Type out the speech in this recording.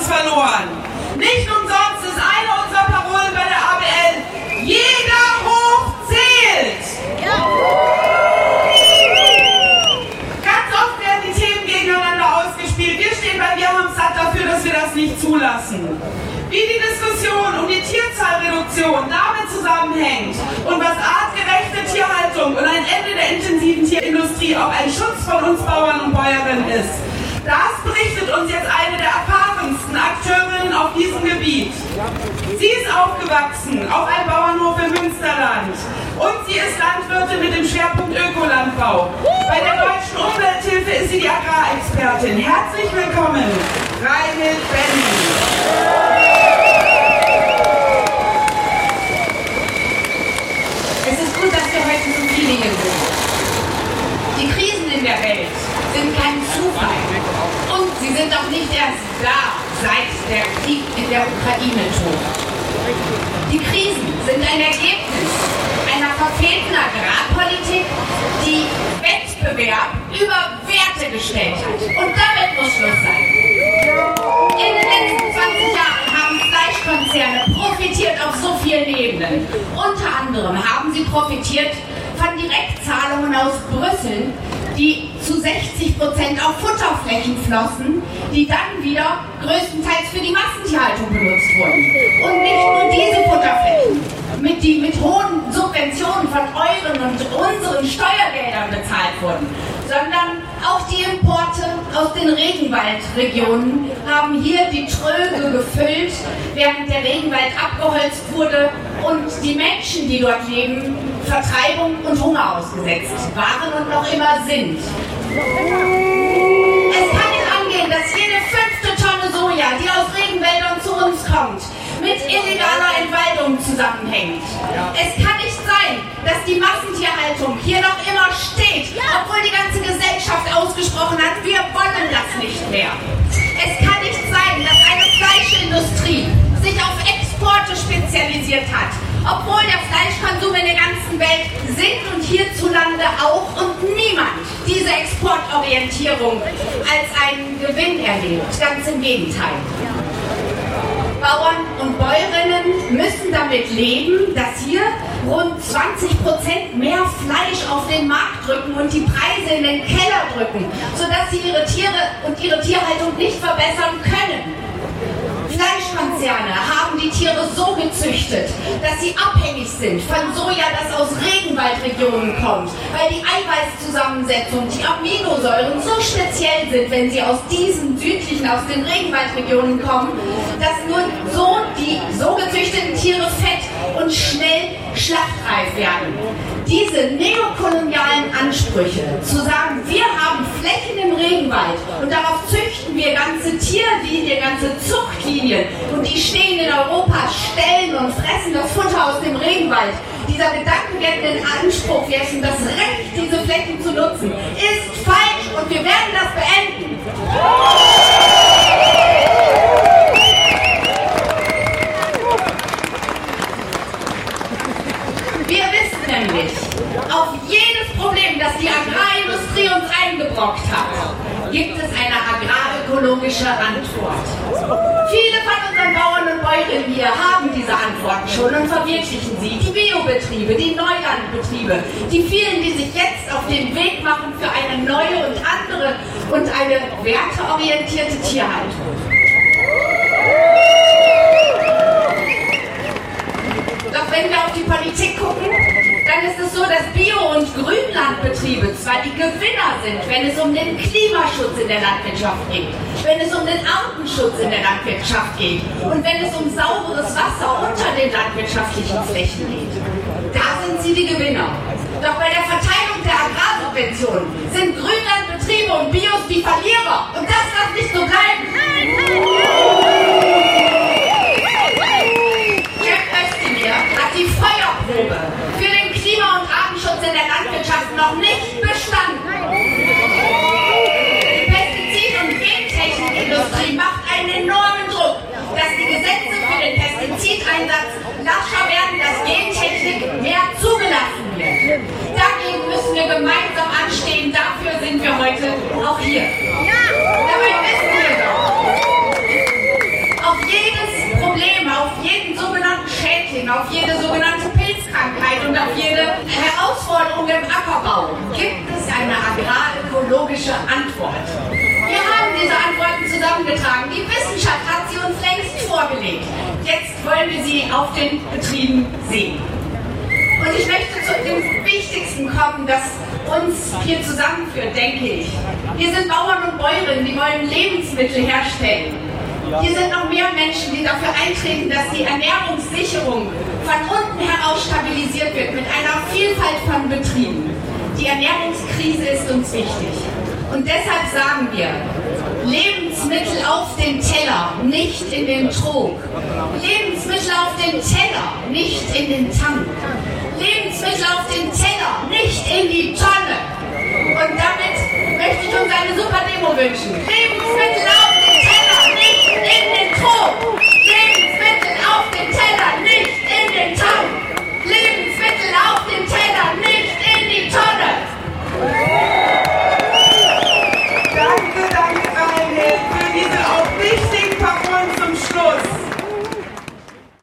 verloren. Nicht umsonst ist eine unserer Parolen bei der ABL: jeder Hof zählt. Ganz oft werden die Themen gegeneinander ausgespielt. Wir stehen bei Wir haben satt dafür, dass wir das nicht zulassen. Wie die Diskussion um die Tierzahlreduktion damit zusammenhängt und was artgerechte Tierhaltung und ein Ende der intensiven Tierindustrie auch ein Schutz von uns Bauern und Bäuerinnen ist, das berichtet uns jetzt eine der erfahrensten Akteurinnen auf diesem Gebiet. Sie ist aufgewachsen auf einem Bauernhof im Münsterland und sie ist Landwirtin mit dem Schwerpunkt Ökolandbau. Bei der Deutschen Umwelthilfe ist sie die Agrarexpertin. Herzlich willkommen, Reinhild Benning. Es ist gut, dass wir heute so viele hier sind. Die Krisen in der Welt sind kein Zufall. Und sie sind auch nicht erst da, seit der Krieg in der Ukraine tobt. Die Krisen sind ein Ergebnis einer verfehlten Agrarpolitik, die Wettbewerb über Werte gestellt hat. Und damit muss Schluss sein. In den letzten 20 Jahren haben Fleischkonzerne profitiert auf so vielen Ebenen. Unter anderem haben sie profitiert von Direktzahlungen aus Brüssel, die zu 60% auf Futterflächen flossen, die dann wieder größtenteils für die Massentierhaltung benutzt wurden. Und nicht nur diese Futterflächen, die mit hohen Subventionen von euren und unseren Steuergeldern bezahlt wurden, sondern auch die Importe aus den Regenwaldregionen haben hier die Tröge gefüllt, während der Regenwald abgeholzt wurde und die Menschen, die dort leben, Vertreibung und Hunger ausgesetzt waren und noch immer sind. Es kann nicht angehen, dass jede 5. Tonne Soja, die aus Regenwäldern zu uns kommt, mit illegaler Entwaldung zusammenhängt. Es kann nicht sein, dass die Massentierhaltung hier noch immer steht, obwohl die ganze Gesellschaft ausgesprochen hat, wir wollen das nicht mehr. Es kann nicht sein, dass eine Fleischindustrie sich auf Exporte spezialisiert hat, obwohl der Fleischkonsum in der ganzen Welt sinkt und hierzulande auch und niemand diese Exportorientierung als einen Gewinn erlebt. Ganz im Gegenteil. Bauern und Bäuerinnen müssen damit leben, dass hier rund 20% mehr Fleisch auf den Markt drücken und die Preise in den Keller drücken, sodass sie ihre Tiere und ihre Tierhaltung nicht verbessern können. Fleischkonzerne haben die Tiere so gezüchtet, dass sie abhängig sind von Soja, das aus Regenwaldregionen kommt, weil die Eiweißzusammensetzung, die Aminosäuren so speziell sind, wenn sie aus diesen südlichen, aus den Regenwaldregionen kommen, dass nur so die so gezüchteten Tiere fett und schnell schlachtreif werden. Diese neokolonialen Ansprüche, zu sagen, wir haben Flächen im Regenwald und darauf züchten wir ganze Tierlinien, ganze Zuchtlinien und die stehen in Europa, stellen und fressen das Futter aus dem Regenwald. Dieser gedankenwertenden Anspruch, wir hätten das Recht, diese Flächen zu nutzen, ist falsch und wir werden das beenden. Wir wissen nämlich, auf jedes Problem, das die Agrarindustrie uns eingebrockt hat, gibt es eine agrarökologische Antwort. Viele von unseren Bauern und Bäuerinnen hier haben diese Antworten schon und verwirklichen sie. Die Biobetriebe, die Neulandbetriebe, die vielen, die sich jetzt auf den Weg machen für eine neue und andere und eine werteorientierte Tierhaltung. Doch wenn wir auf die Politik gucken, dann ist es so, dass Bio- und Grünlandbetriebe zwar die Gewinner sind, wenn es um den Klimaschutz in der Landwirtschaft geht, wenn es um den Artenschutz in der Landwirtschaft geht und wenn es um sauberes Wasser unter den landwirtschaftlichen Flächen geht. Da sind sie die Gewinner. Doch bei der Verteilung der Agrarsubventionen sind Grünlandbetriebe und Bios die Verlierer. Und das darf nicht so bleiben. Hat die Feuerprobe für den Klima- und Artenschutz in der Landwirtschaft noch nicht bestanden. Die Pestizid- und Gentechnikindustrie macht einen enormen Druck, dass die Gesetze für den Pestizideinsatz lascher werden, dass Gentechnik mehr zugelassen wird. Dagegen müssen wir gemeinsam anstehen, dafür sind wir heute auch hier. Dabei wissen wir doch, auf jede sogenannte Pilzkrankheit und auf jede Herausforderung im Ackerbau gibt es eine agrarökologische Antwort. Wir haben diese Antworten zusammengetragen. Die Wissenschaft hat sie uns längst vorgelegt. Jetzt wollen wir sie auf den Betrieben sehen. Und ich möchte zu dem Wichtigsten kommen, das uns hier zusammenführt, denke ich. Hier sind Bauern und Bäuerinnen, die wollen Lebensmittel herstellen. Hier sind noch mehr Menschen, die dafür eintreten, dass die Ernährungssicherung von unten heraus stabilisiert wird mit einer Vielfalt von Betrieben. Die Ernährungskrise ist uns wichtig. Und deshalb sagen wir, Lebensmittel auf den Teller, nicht in den Trog. Lebensmittel auf den Teller, nicht in den Tank. Lebensmittel auf den Teller, nicht in die Tonne. Und damit möchte ich uns eine super Demo wünschen.